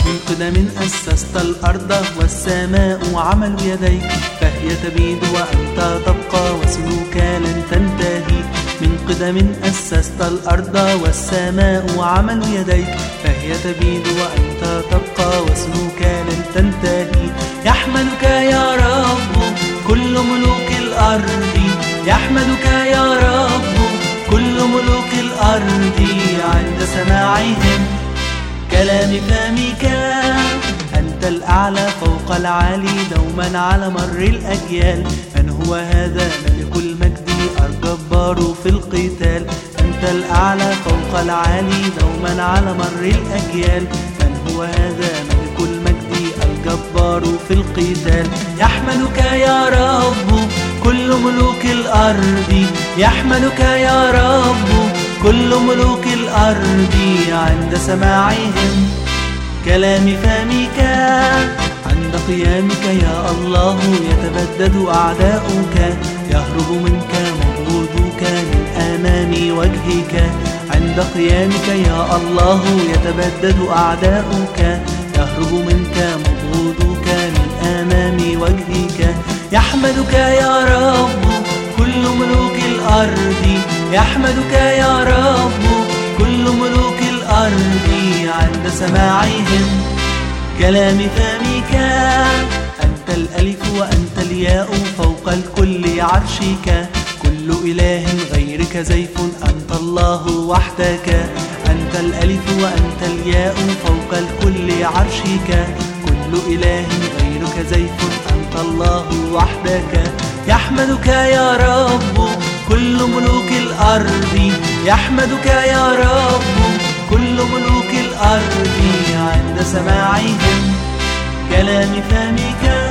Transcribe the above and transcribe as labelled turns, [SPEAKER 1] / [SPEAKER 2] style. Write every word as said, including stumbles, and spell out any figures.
[SPEAKER 1] من قدم أسست الأرض والسماء عمل يديك، فهي تبيد وأنت تبقى وسنوك لن تنتهي. من قدم أسست الأرض والسماء عمل يديك، فهي تبيد وأنت تبقى وسنوك لن تنتهي. يحمدك يا رب كل ملوك الأرض، يحمدك يا رب كل ملوك الأرض عند سماعهم كلام فمك. أنت الأعلى فوق العالي دوما على مر الأجيال. من هو هذا ملك المجد الجبار في القتال؟ أنت الأعلى فوق العالي دوما على مر الأجيال. من هو هذا ملك المجد الجبار في القتال؟ يحمدك يا رب كل ملوك الأرض، يحمدك يا رب كل ملوك الأرض عند سماعهم كلام فمك. عند قيامك يا الله يتبدد أعداؤك، يهرب منك مبغوضك من أمام وجهك. عند قيامك يا الله يتبدد أعداؤك، يهرب منك مبغوضك من أمام وجهك. يحمدك يا رب كل ملوك الأرض، يحمدك يا رب كل ملوك الأرض عند سماعهم كلام فمك. أنت الألف وأنت الياء فوق الكل عرشك، كل إله غيرك زيف أنت الله وحدك. أنت الألف وأنت الياء فوق الكل عرشك، كل إله غيرك زيف أنت الله وحدك. يحمدك يا رب كل ملوك الأرض، يحمدك يا رب كل ملوك الأرض عند سماعهم كلام فمك.